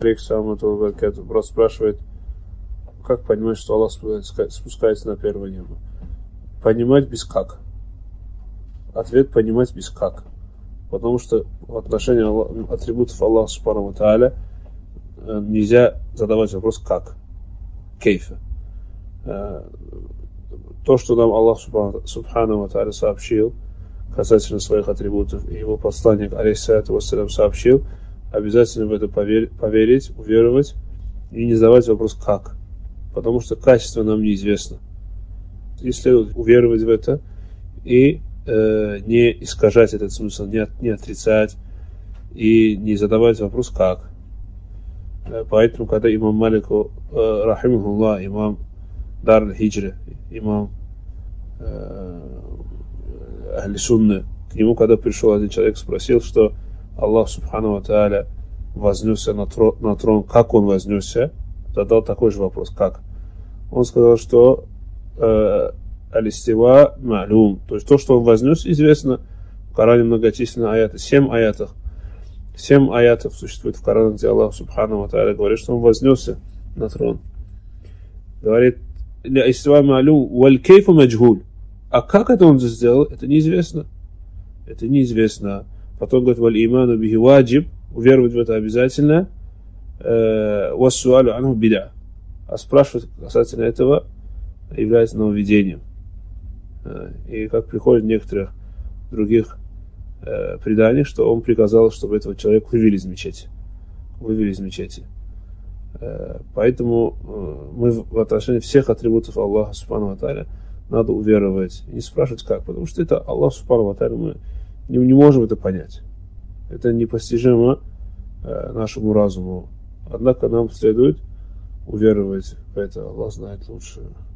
Брат спрашивает, как понимать, что Аллах спускается на первое небо? Понимать без как. Ответ понимать без как. Потому что в отношении атрибутов Аллаха Субхану ва Тааля нельзя задавать вопрос как. Кейфа. То, что нам Аллах Субхану ва Тааля сообщил касательно своих атрибутов, и его посланник, алейхиссалату вассалям, сообщил, обязательно в это поверить, уверовать и не задавать вопрос как. Потому что качество нам неизвестно. И следует уверовать в это и не искажать этот смысл, не отрицать и не задавать вопрос как. Поэтому, когда имам Малику, рахимахуллах, имам Дар аль-Хиджры, имам Ахли Сунны, к нему, когда пришел один человек, спросил, что Аллах Субхану ва Тааля вознесся на трон, как он вознесся, задал такой же вопрос, как. Он сказал, что алистива ма'лум, то есть то, что он вознес, известно. В Коране многочисленные аяты, 7 аятов существует в Коране, где Аллах Субхану ва Тааля говорит, что он вознесся на трон. Говорит, алистива ма'лум, валь кейфу маджгуль. А как это он сделал, это неизвестно. Это неизвестно. Потом говорит, валь иману бихи ваджиб, уверовать в это обязательно, вассуалю анху бида. А спрашивать касательно этого является нововведением. И как приходит в некоторых других преданиях, что он приказал, чтобы этого человека вывели из мечети. Поэтому мы в отношении всех атрибутов Аллаха Субхану ва Тааля надо уверовать. И не спрашивать как, потому что это Аллах Субхану ва Тааля, мы не можем это понять. Это непостижимо нашему разуму. Однако нам следует уверовать в это. Аллах знает лучше.